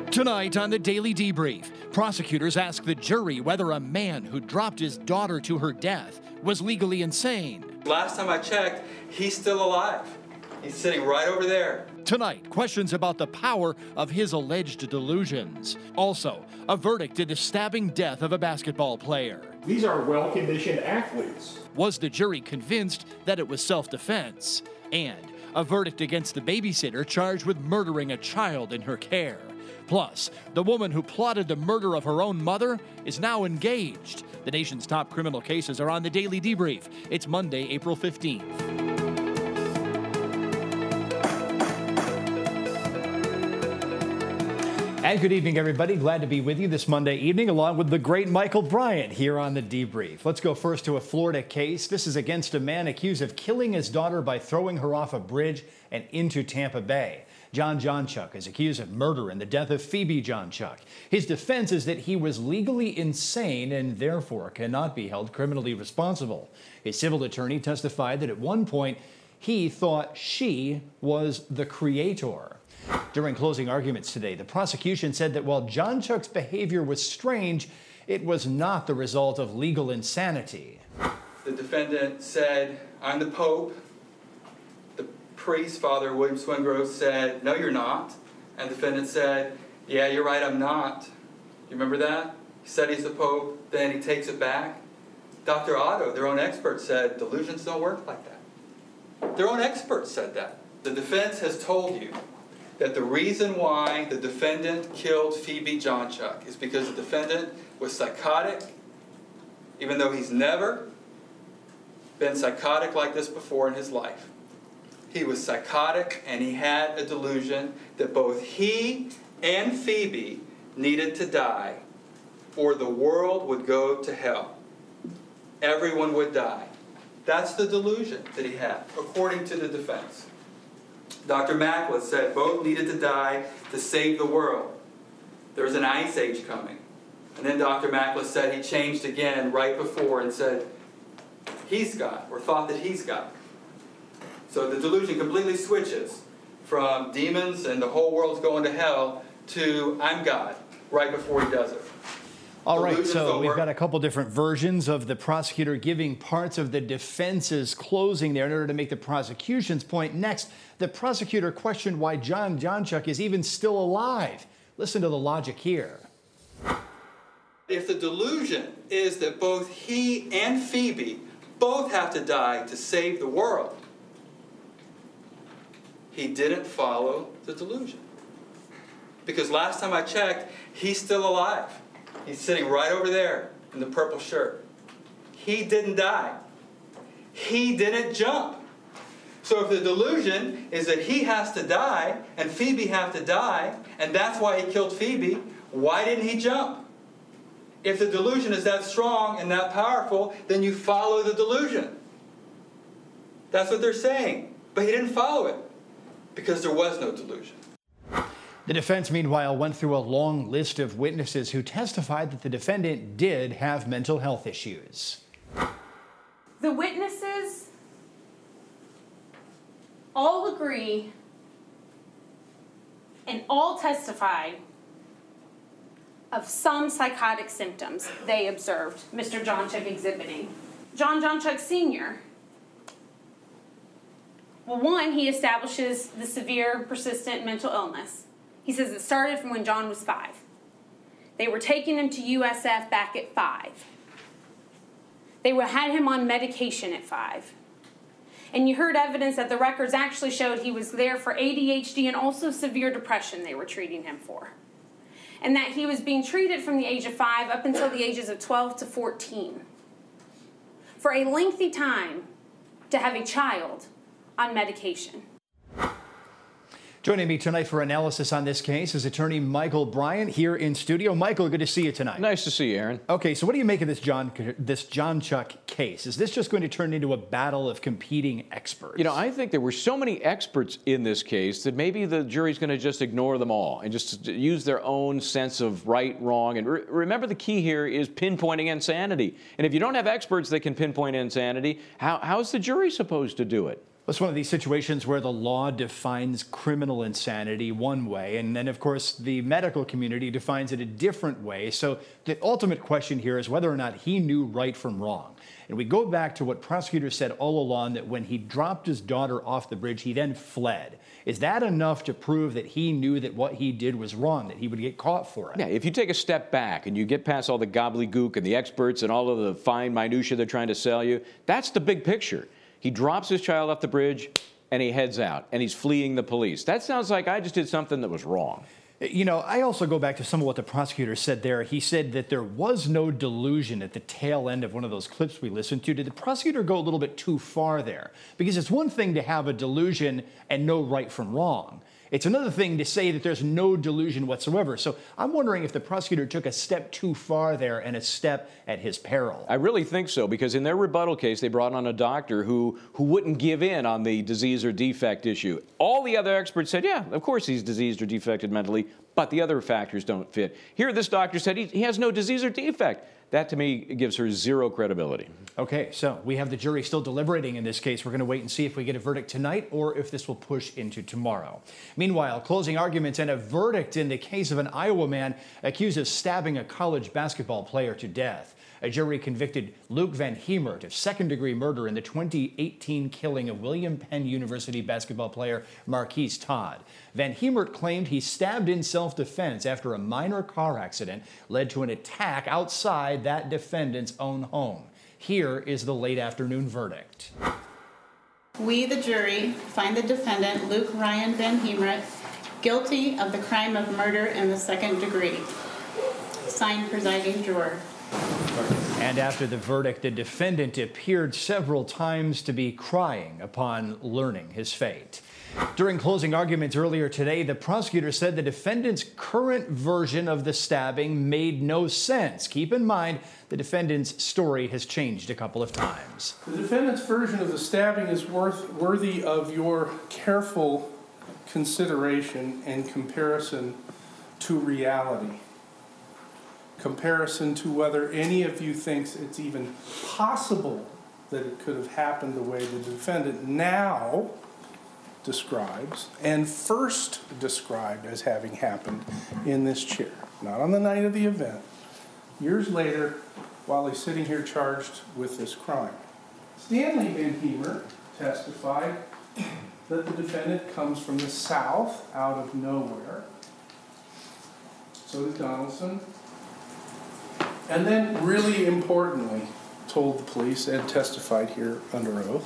Tonight on the Daily Debrief, prosecutors ask the jury whether a man who dropped his daughter to her death was legally insane. Last time I checked, he's still alive. He's sitting right over there. Tonight, questions about the power of his alleged delusions. Also, a verdict in the stabbing death of a basketball player. These are well-conditioned athletes. Was the jury convinced that it was self-defense? And a verdict against the babysitter charged with murdering a child in her care. Plus, the woman who plotted the murder of her own mother is now engaged. The nation's top criminal cases are on the Daily Debrief. It's Monday, April 15th. And good evening, everybody. Glad to be with you this Monday evening, along with the great Michael Bryant here on the Debrief. Let's go first to a Florida case. This is against a man accused of killing his daughter by throwing her off a bridge and into Tampa Bay. John Johnchuk is accused of murder in the death of Phoebe Johnchuk. His defense is that he was legally insane and therefore cannot be held criminally responsible. His civil attorney testified that at one point he thought she was the creator. During closing arguments today, the prosecution said that while Johnchuk's behavior was strange, it was not the result of legal insanity. The defendant said, "I'm the Pope." The priest, Father William Swingrove, said, "No, you're not." And the defendant said, "Yeah, you're right, I'm not." You remember that? He said he's the Pope, then he takes it back. Dr. Otto, their own expert, said delusions don't work like that. Their own expert said that. The defense has told you that the reason why the defendant killed Phoebe Johnchuk is because the defendant was psychotic, even though he's never been psychotic like this before in his life. He was psychotic and he had a delusion that both he and Phoebe needed to die or the world would go to hell. Everyone would die. That's the delusion that he had, according to the defense. Dr. Mackler said both needed to die to save the world. There was an ice age coming. And then Dr. Mackler said he changed again right before and said, he's God, or thought that he's God. So the delusion completely switches from demons and the whole world's going to hell to I'm God, right before he does it. All right, so we've got a couple different versions of the prosecutor giving parts of the defense's closing there in order to make the prosecution's point. Next, the prosecutor questioned why John Johnchuk is even still alive. Listen to the logic here. If the delusion is that both he and Phoebe both have to die to save the world, he didn't follow the delusion. Because last time I checked, he's still alive. He's sitting right over there in the purple shirt. He didn't die. He didn't jump. So if the delusion is that he has to die and Phoebe has to die, and that's why he killed Phoebe, why didn't he jump? If the delusion is that strong and that powerful, then you follow the delusion. That's what they're saying. But he didn't follow it because there was no delusion. The defense, meanwhile, went through a long list of witnesses who testified that the defendant did have mental health issues. The witnesses all agree and all testified of some psychotic symptoms they observed Mr. Johnchuk exhibiting. John Johnchuk Sr. Well, one, he establishes the severe, persistent mental illness. He says it started from when John was 5. They were taking him to USF back at 5. They had him on medication at 5. And you heard evidence that the records actually showed he was there for ADHD and also severe depression they were treating him for. And that he was being treated from the age of 5 up until the ages of 12 to 14. For a lengthy time to have a child on medication. Joining me tonight for analysis on this case is attorney Michael Bryant here in studio. Michael, good to see you tonight. Nice to see you, Aaron. Okay, so what do you make of this Johnchuk case? Is this just going to turn into a battle of competing experts? You know, I think there were so many experts in this case that maybe the jury's going to just ignore them all and just use their own sense of right, wrong. And remember, the key here is pinpointing insanity. And if you don't have experts that can pinpoint insanity, how's the jury supposed to do it? It's one of these situations where the law defines criminal insanity one way, and then, of course, the medical community defines it a different way. So the ultimate question here is whether or not he knew right from wrong. And we go back to what prosecutors said all along, that when he dropped his daughter off the bridge, he then fled. Is that enough to prove that he knew that what he did was wrong, that he would get caught for it? Yeah, if you take a step back and you get past all the gobbledygook and the experts and all of the fine minutia they're trying to sell you, that's the big picture. He drops his child off the bridge and he heads out and he's fleeing the police. That sounds like I just did something that was wrong. You know, I also go back to some of what the prosecutor said there. He said that there was no delusion at the tail end of one of those clips we listened to. Did the prosecutor go a little bit too far there? Because it's one thing to have a delusion and know right from wrong. It's another thing to say that there's no delusion whatsoever. So I'm wondering if the prosecutor took a step too far there and a step at his peril. I really think so, because in their rebuttal case, they brought on a doctor who wouldn't give in on the disease or defect issue. All the other experts said, yeah, of course he's diseased or defected mentally, but the other factors don't fit. Here, this doctor said he has no disease or defect. That, to me, gives her zero credibility. Okay, so we have the jury still deliberating in this case. We're going to wait and see if we get a verdict tonight or if this will push into tomorrow. Meanwhile, closing arguments and a verdict in the case of an Iowa man accused of stabbing a college basketball player to death. A jury convicted Luke Van Hemert of second-degree murder in the 2018 killing of William Penn University basketball player Marquise Todd. Van Hemert claimed he stabbed in self-defense after a minor car accident led to an attack outside that defendant's own home. Here is the late afternoon verdict. We, the jury, find the defendant, Luke Ryan Van Hemert, guilty of the crime of murder in the second degree. Signed, presiding juror. And after the verdict, the defendant appeared several times to be crying upon learning his fate. During closing arguments earlier today, the prosecutor said the defendant's current version of the stabbing made no sense. Keep in mind, the defendant's story has changed a couple of times. The defendant's version of the stabbing is worthy of your careful consideration and comparison to reality. Comparison to whether any of you thinks it's even possible that it could have happened the way the defendant now describes and first described as having happened in this chair. Not on the night of the event. Years later, while he's sitting here charged with this crime. Stanley Van Hemert testified that the defendant comes from the south, out of nowhere. So did Donaldson. And then, really importantly, told the police and testified here under oath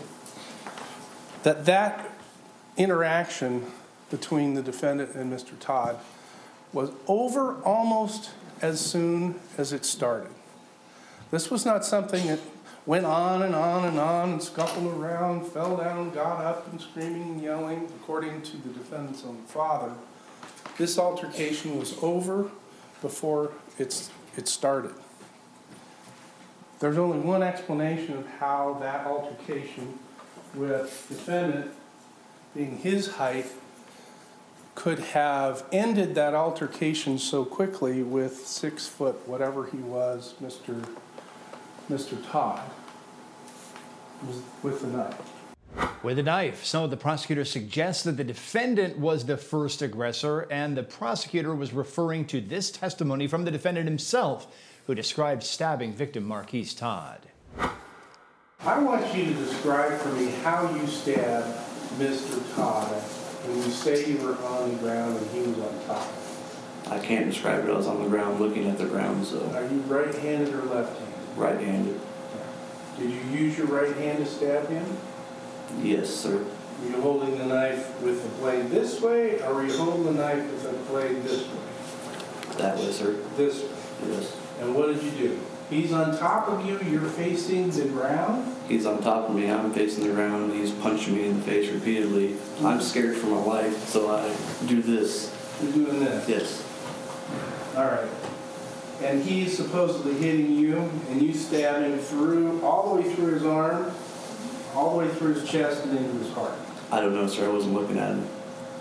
that interaction between the defendant and Mr. Todd was over almost as soon as it started. This was not something that went on and on and on and scuffled around, fell down, got up and screaming and yelling, according to the defendant's own father. This altercation was over before it started. There's only one explanation of how that altercation with the defendant being his height could have ended that altercation so quickly with 6 foot, whatever he was, Mr. Todd, was with the knife. With a knife. So the prosecutor suggests that the defendant was the first aggressor, and the prosecutor was referring to this testimony from the defendant himself, who described stabbing victim Marquise Todd. I want you to describe for me how you stabbed Mr. Todd when you say you were on the ground and he was on top. I can't describe it. I was on the ground looking at the ground, so. Are you right-handed or left-handed? Right-handed. Did you use your right hand to stab him? Yes, sir. Were you holding the knife with the blade this way, or were you holding the knife with the blade this way? That way, sir. This way? Yes. And what did you do? He's on top of you, you're facing the ground? He's on top of me, I'm facing the ground, he's punching me in the face repeatedly. I'm scared for my life, so I do this. You're doing this? Yes. All right. And he's supposedly hitting you, and you stab him through, all the way through his arm, all the way through his chest and into his heart. I don't know, sir. I wasn't looking at him.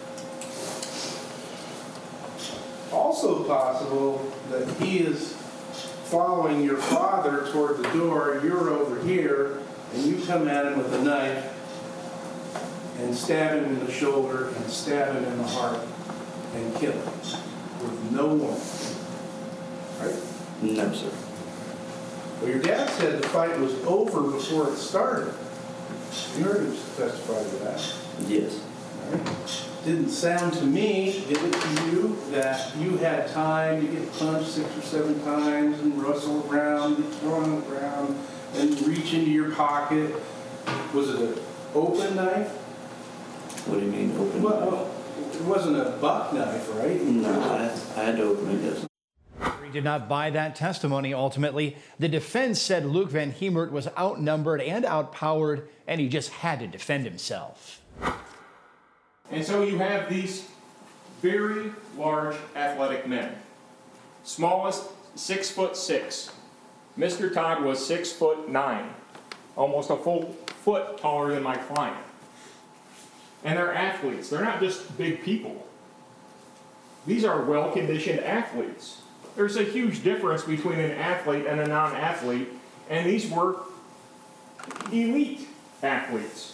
Also possible that he is following your father toward the door, you're over here, and you come at him with a knife, and stab him in the shoulder and stab him in the heart and kill him with no warning. Right? No, sir. Well, your dad said the fight was over before it started. You heard him testify to that. Yes. Right? Didn't sound to me, did it to you, that you had time to get punched 6 or 7 times and wrestle around, get thrown on the ground, and reach into your pocket? Was it an open knife? What do you mean open? Well, it wasn't a buck knife, right? No, I had to open it, yes. He did not buy that testimony ultimately. The defense said Luke Van Hemert was outnumbered and outpowered, and he just had to defend himself. And so you have these very large athletic men. Smallest, 6'6". Mr. Todd was 6'9", almost a full foot taller than my client. And they're athletes. They're not just big people. These are well-conditioned athletes. There's a huge difference between an athlete and a non-athlete, and these were elite athletes.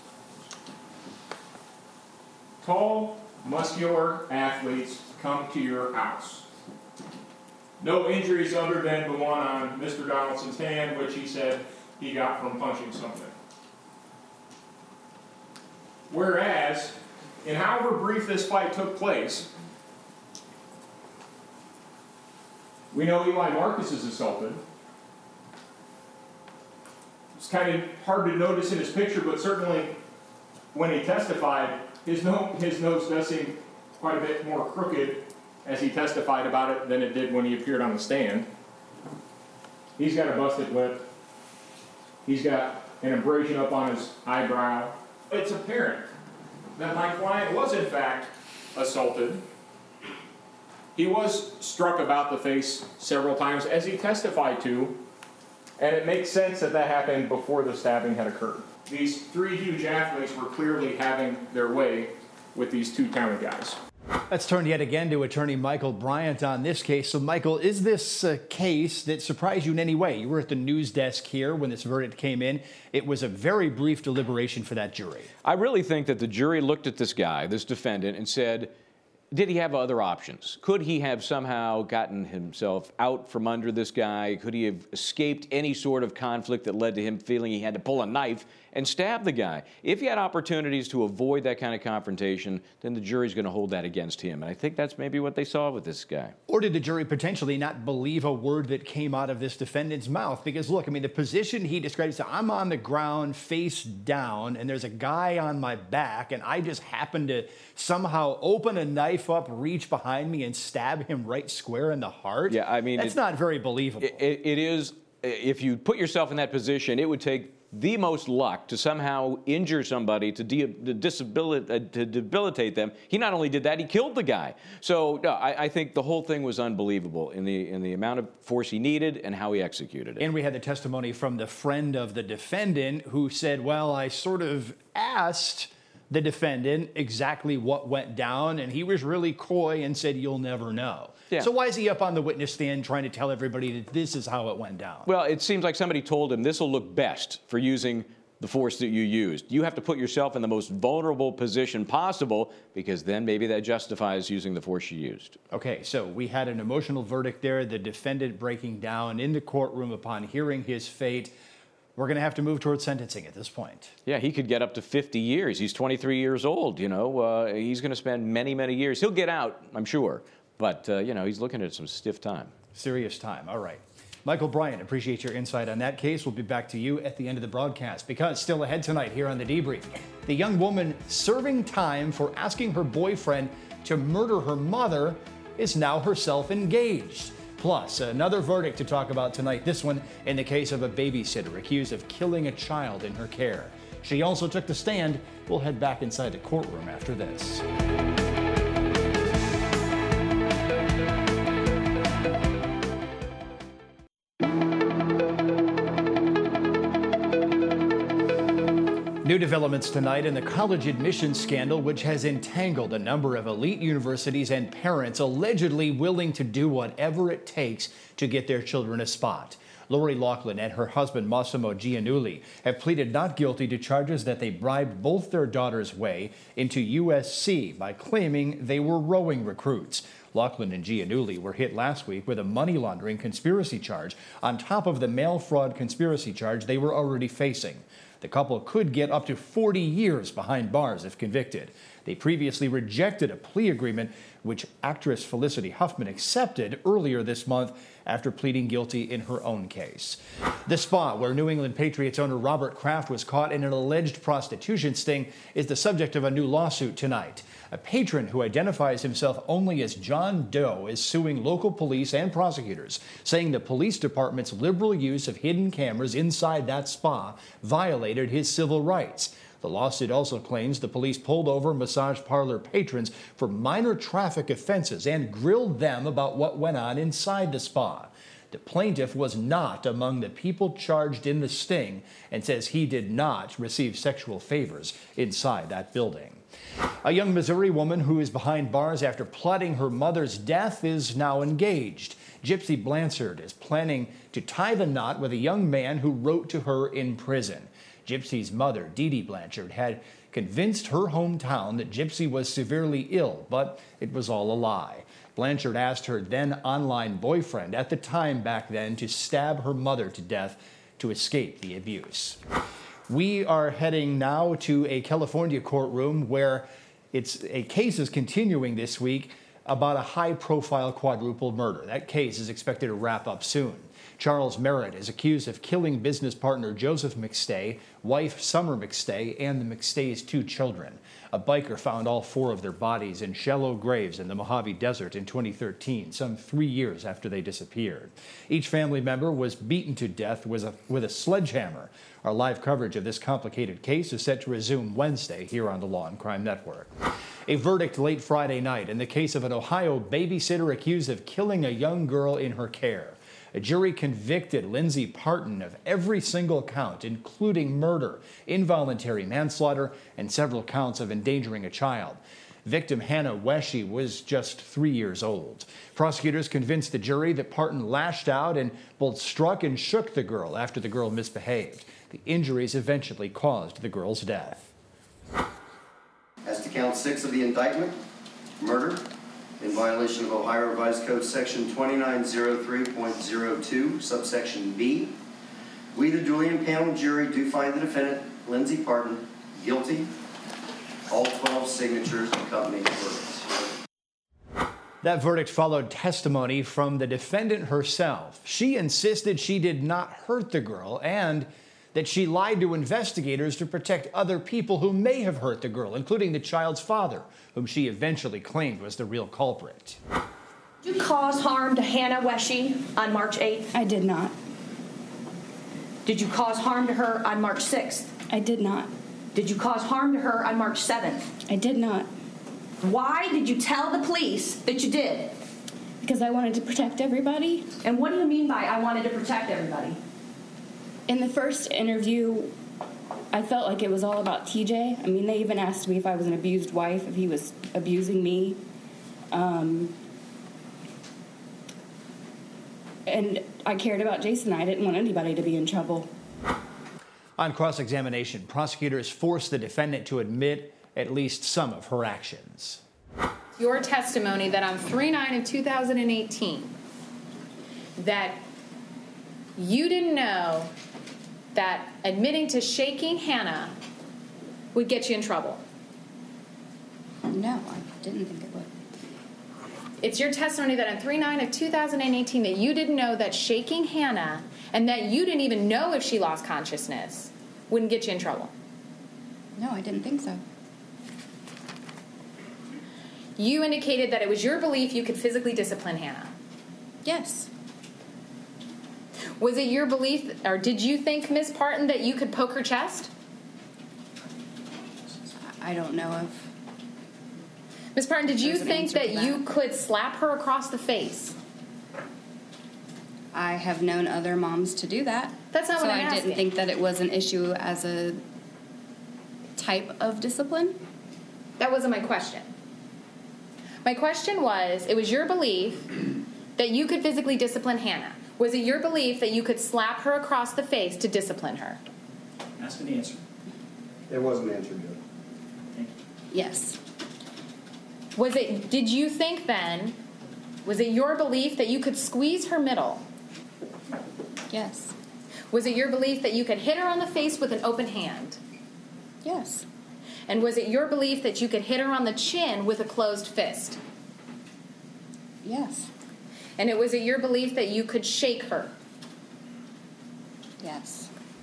Tall, muscular athletes come to your house. No injuries other than the one on Mr. Donaldson's hand, which he said he got from punching something. Whereas, in however brief this fight took place, we know Eli Marcus is assaulted. It's kind of hard to notice in his picture, but certainly when he testified, his nose does seem quite a bit more crooked as he testified about it than it did when he appeared on the stand. He's got a busted lip. He's got an abrasion up on his eyebrow. It's apparent that my client was in fact assaulted. He was struck about the face several times, as he testified to, and it makes sense that that happened before the stabbing had occurred. These 3 huge athletes were clearly having their way with these 2 towny guys. Let's turn yet again to attorney Michael Bryant on this case. So, Michael, is this a case that surprised you in any way? You were at the news desk here when this verdict came in. It was a very brief deliberation for that jury. I really think that the jury looked at this guy, this defendant, and said, did he have other options? Could he have somehow gotten himself out from under this guy? Could he have escaped any sort of conflict that led to him feeling he had to pull a knife and stab the guy? If he had opportunities to avoid that kind of confrontation, then the jury's going to hold that against him. And I think that's maybe what they saw with this guy. Or did the jury potentially not believe a word that came out of this defendant's mouth? Because, look, I mean, the position he described, so I'm on the ground face down, and there's a guy on my back, and I just happen to somehow open a knife up, reach behind me, and stab him right square in the heart? Yeah, I mean, that's not very believable. It is. If you put yourself in that position, it would take the most luck to somehow injure somebody, to debilitate them. He not only did that, he killed the guy. So no, I think the whole thing was unbelievable in the amount of force he needed and how he executed it. And we had the testimony from the friend of the defendant who said, well, I sort of asked the defendant exactly what went down, and he was really coy and said, you'll never know. Yeah. So why is he up on the witness stand trying to tell everybody that this is how it went down? Well, it seems like somebody told him this will look best for using the force that you used. You have to put yourself in the most vulnerable position possible, because then maybe that justifies using the force you used. Okay, so we had an emotional verdict there, the defendant breaking down in the courtroom upon hearing his fate. We're going to have to move towards sentencing at this point. Yeah, he could get up to 50 years. He's 23 years old, you know. He's going to spend many, many years. He'll get out, I'm sure. But, you know, he's looking at some stiff time. Serious time. All right. Michael Bryant, appreciate your insight on that case. We'll be back to you at the end of the broadcast, because still ahead tonight here on The Debrief, the young woman serving time for asking her boyfriend to murder her mother is now herself engaged. Plus, another verdict to talk about tonight, this one in the case of a babysitter accused of killing a child in her care. She also took the stand. We'll head back inside the courtroom after this. New developments tonight in the college admissions scandal, which has entangled a number of elite universities and parents allegedly willing to do whatever it takes to get their children a spot. Lori Loughlin and her husband Massimo Giannulli have pleaded not guilty to charges that they bribed both their daughters' way into USC by claiming they were rowing recruits. Loughlin and Giannulli were hit last week with a money laundering conspiracy charge on top of the mail fraud conspiracy charge they were already facing. The couple could get up to 40 years behind bars if convicted. They previously rejected a plea agreement which actress Felicity Huffman accepted earlier this month after pleading guilty in her own case. The spa where New England Patriots owner Robert Kraft was caught in an alleged prostitution sting is the subject of a new lawsuit tonight. A patron who identifies himself only as John Doe is suing local police and prosecutors, saying the police department's liberal use of hidden cameras inside that spa violated his civil rights. The lawsuit also claims the police pulled over massage parlor patrons for minor traffic offenses and grilled them about what went on inside the spa. The plaintiff was not among the people charged in the sting and says he did not receive sexual favors inside that building. A young Missouri woman who is behind bars after plotting her mother's death is now engaged. Gypsy Blanchard is planning to tie the knot with a young man who wrote to her in prison. Gypsy's mother, Dee Dee Blanchard, had convinced her hometown that Gypsy was severely ill, but it was all a lie. Blanchard asked her then online boyfriend at the time back then to stab her mother to death to escape the abuse. We are heading now to a California courtroom where a case is continuing this week about a high-profile quadruple murder. That case is expected to wrap up soon. Charles Merritt is accused of killing business partner Joseph McStay, wife Summer McStay, and the McStays' 2 children. A biker found all 4 of their bodies in shallow graves in the Mojave Desert in 2013, some 3 years after they disappeared. Each family member was beaten to death with a sledgehammer. Our live coverage of this complicated case is set to resume Wednesday here on the Law and Crime Network. A verdict late Friday night in the case of an Ohio babysitter accused of killing a young girl in her care. A jury convicted Lindsay Parton of every single count, including murder, involuntary manslaughter, and several counts of endangering a child. Victim Hannah Wesche was just 3 years old. Prosecutors convinced the jury that Parton lashed out and both struck and shook the girl after the girl misbehaved. The injuries eventually caused the girl's death. As to count 6 of the indictment, murder, in violation of Ohio Revised Code Section 2903.02, subsection B, we, the duly impaneled jury, do find the defendant, Lindsay Parton, guilty. All 12 signatures accompanying the verdicts. That verdict followed testimony from the defendant herself. She insisted she did not hurt the girl and that she lied to investigators to protect other people who may have hurt the girl, including the child's father, whom she eventually claimed was the real culprit. Did you cause harm to Hannah Wesche on March 8th? I did not. Did you cause harm to her on March 6th? I did not. Did you cause harm to her on March 7th? I did not. Why did you tell the police that you did? Because I wanted to protect everybody. And what do you mean by I wanted to protect everybody? In the first interview, I felt like it was all about TJ. I mean, they even asked me if I was an abused wife, if he was abusing me. And I cared about Jason. I didn't want anybody to be in trouble. On cross-examination, prosecutors forced the defendant to admit at least some of her actions. Your testimony that on 3/9 of 2018, that you didn't know that admitting to shaking Hannah would get you in trouble. No, I didn't think it would. It's your testimony that on 3/9 of 2018 that you didn't know that shaking Hannah and that you didn't even know if she lost consciousness wouldn't get you in trouble. No, I didn't think so. You indicated that it was your belief you could physically discipline Hannah. Yes. Was it your belief, or did you think, Ms. Parton, that you could poke her chest? I don't know of. Ms. Parton, did you think that that you could slap her across the face? I have known other moms to do that. That's not what I'm asking. So I didn't think that it was an issue as a type of discipline. That wasn't my question. My question was, it was your belief that you could physically discipline Hannah. Was it your belief that you could slap her across the face to discipline her? Ask me the answer. There was an answer, Judge. Thank you. Yes. Did you think then, was it your belief that you could squeeze her middle? Yes. Was it your belief that you could hit her on the face with an open hand? Yes. And was it your belief that you could hit her on the chin with a closed fist? Yes. And was it your belief that you could shake her? Yes.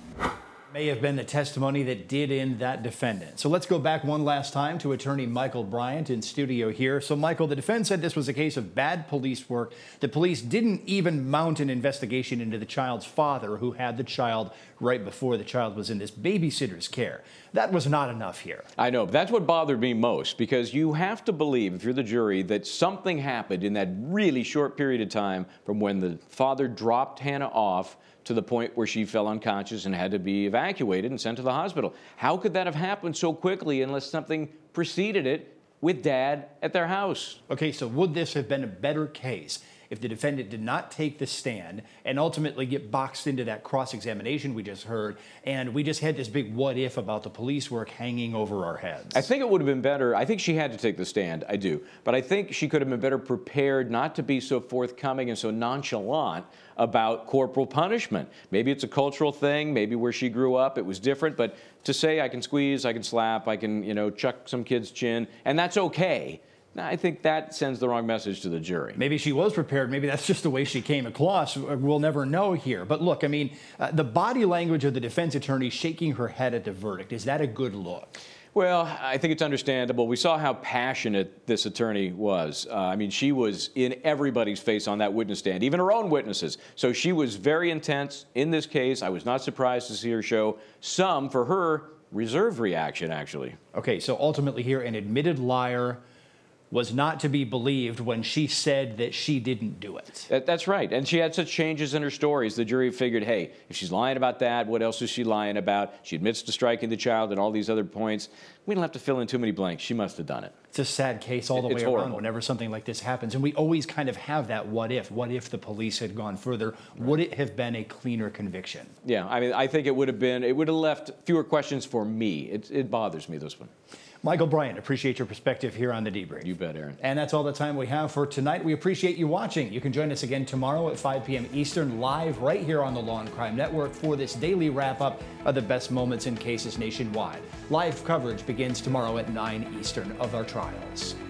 May have been the testimony that did end that defendant. So let's go back one last time to attorney Michael Bryant in studio here. So Michael, the defense said this was a case of bad police work. The police didn't even mount an investigation into the child's father, who had the child right before the child was in this babysitter's care. That was not enough here. I know, but that's what bothered me most, because you have to believe, if you're the jury, that something happened in that really short period of time from when the father dropped Hannah off to the point where she fell unconscious and had to be evacuated and sent to the hospital. How could that have happened so quickly unless something preceded it with Dad at their house? Okay, so would this have been a better case if the defendant did not take the stand and ultimately get boxed into that cross-examination we just heard, and we just had this big what if about the police work hanging over our heads? I think it would have been better. I think she had to take the stand, I do. But I think she could have been better prepared not to be so forthcoming and so nonchalant about corporal punishment. Maybe it's a cultural thing, maybe where she grew up it was different, but to say I can squeeze, I can slap, I can, chuck some kid's chin, and that's okay. I think that sends the wrong message to the jury. Maybe she was prepared. Maybe that's just the way she came across. We'll never know here. But look, I mean, the body language of the defense attorney shaking her head at the verdict, is that a good look? Well, I think it's understandable. We saw how passionate this attorney was. She was in everybody's face on that witness stand, even her own witnesses. So she was very intense in this case. I was not surprised to see her show some, for her, reserved reaction, actually. Okay, so ultimately here, an admitted liar was not to be believed when she said that she didn't do it. That's right. And she had such changes in her stories. The jury figured, hey, if she's lying about that, what else is she lying about? She admits to striking the child and all these other points. We don't have to fill in too many blanks. She must have done it. It's a sad case all the way around whenever something like this happens. And we always kind of have that what if. What if the police had gone further? Would it have been a cleaner conviction? Yeah, I think it would have left fewer questions for me. It bothers me, this one. Michael Bryant, appreciate your perspective here on The Debrief. You bet, Aaron. And that's all the time we have for tonight. We appreciate you watching. You can join us again tomorrow at 5 p.m. Eastern, live right here on the Law and Crime Network for this daily wrap-up of the best moments in cases nationwide. Live coverage begins tomorrow at 9 Eastern of our trials.